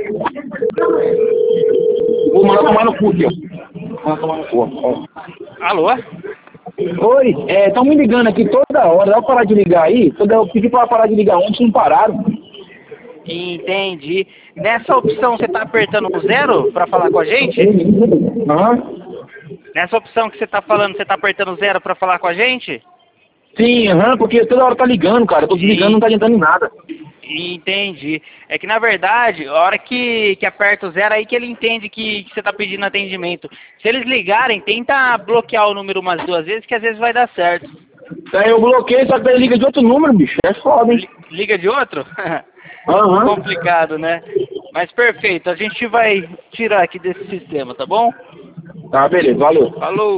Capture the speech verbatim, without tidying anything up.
Vou mandar tomar no cu, aqui, ó. Mandar tomar no cu, ó. Alô? Oi, estão me ligando aqui toda hora. Dá pra parar de ligar aí? Toda- Eu pedi pra parar de ligar ontem, não pararam. Entendi. Nessa opção você tá apertando o zero pra falar com a gente? Aham. Nessa opção que você tá falando, você tá apertando o zero pra falar com a gente? Sim, aham, porque toda hora tá ligando, cara. Eu tô desligando, não tá adiantando em nada. Entendi. É que na verdade, a hora que, que aperta o zero, aí que ele entende que, que você tá pedindo atendimento. Se eles ligarem, tenta bloquear o número umas duas vezes, que às vezes vai dar certo. Aí eu bloqueei, só que daí liga de outro número, bicho. É foda, hein? Li- Liga de outro? Aham. Complicado, né? Mas perfeito, a gente vai tirar aqui desse sistema, tá bom? Tá, beleza, valeu. Falou!